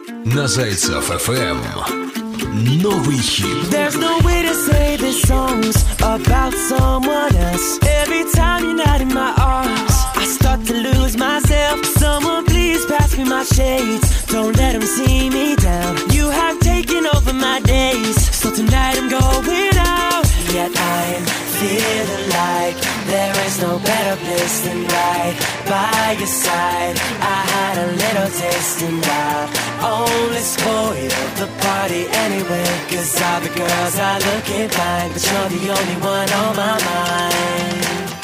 На Зайцев FM новый хит. There's no way to say this song's about someone else. Every time you're not in my arms, I start to lose myself. Someone please pass me my shades. Don't let them see me down. You have taken over my days, so tonight I'm going out. Yet I'm feeling like there is no better place than right by your side. I had a little taste and I only spoiled the party anyway. Cause all the girls are looking fine, but you're the only one on my mind.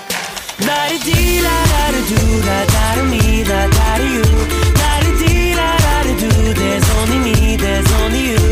La-di-dee-la-da-da-do-da-da-da-me, da-da-da-you. La-di-dee-la-da-da-do, there's only me, there's only you.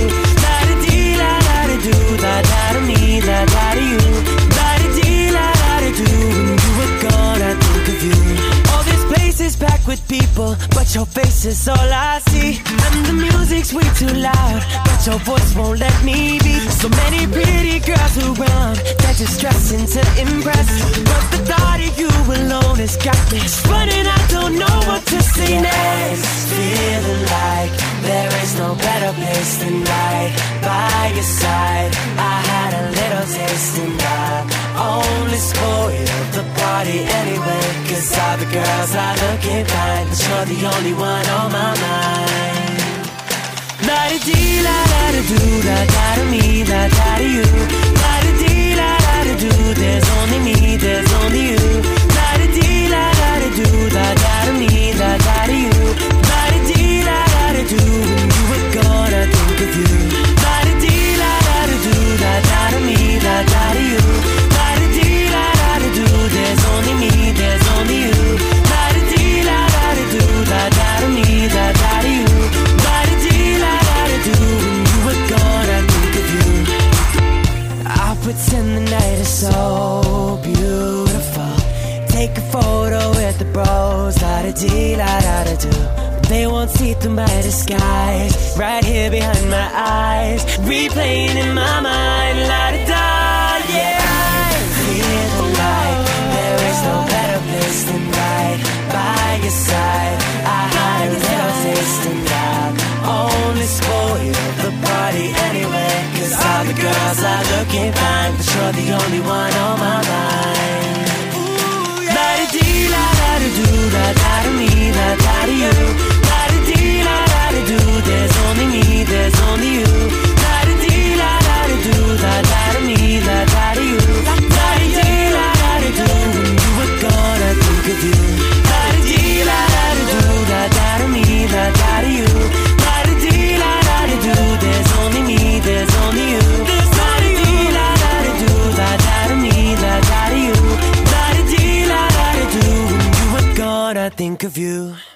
La-di-dee-la-da-da-do-da-da-da-me, da-da-da-you. La-di-dee-la-da-da-do, when you were gone, I think of you. All this place is packed with people, but your face is all I see. And the music's way too loud, but your voice won't let me be. So many pretty girls around, they're just dressing to impress. But the thought of you alone has got me running, I don't know what to say next. Feeling like there is no better place than right by your side. I had a little taste and I only spoiled the party anyway. Cause all the girls are looking fine, but you're the only one on my mind. La-di-dee-la-da-da-do-da-da-da-me, da-da-da-you. La-di-dee-la-da-da-do, there's only me, there's only you. La-di-dee-la-da-da-do-da-da-da-me, da-da-da-you. La-di-dee-la-da-da-do, when you were gone, I think of you. La-di-dee-la-da-da-do-da-da-da-me, da-da-da-you. La-di-dee-la-da-da-do, there's only me, there's only you. La-di-dee-la-da-da-do, da-da-da-me, da-da-da-you. La-di-dee-la-da-da-do, when you were gone, I think of you. I'll pretend the night is so beautiful. Take a photo with the bros, la-da-dee-la-da-da-do. They won't see through my disguise, right here behind my eyes, replaying in my mind, la-da-da, yeah. Feeling like there is no better place than right by your side. I had a little taste and I only spoiled the party anyway. Cause all the girls are looking fine, but you're the only one on my mind. La-di-dee-la-da-da-do-da-da-da-me, da-da-da-you. La-di-dee-la-da-da-do, there's only me, there's only you. La-di-dee-la-da-da-do-da-da-da-me, da-da-da-you. La-di-dee-la-da-da-do, when you were gone, I think of you. La-di-dee-la-da-da-do-da-da-da-me, da-da-da-you. La-di-dee-la-da-da-do, there's only me, there's only you. La-di-dee-la-da-da-do-da-da-da-me, da-da-da-you. La-di-dee-la-da-da-do, when you were gone, I think of you.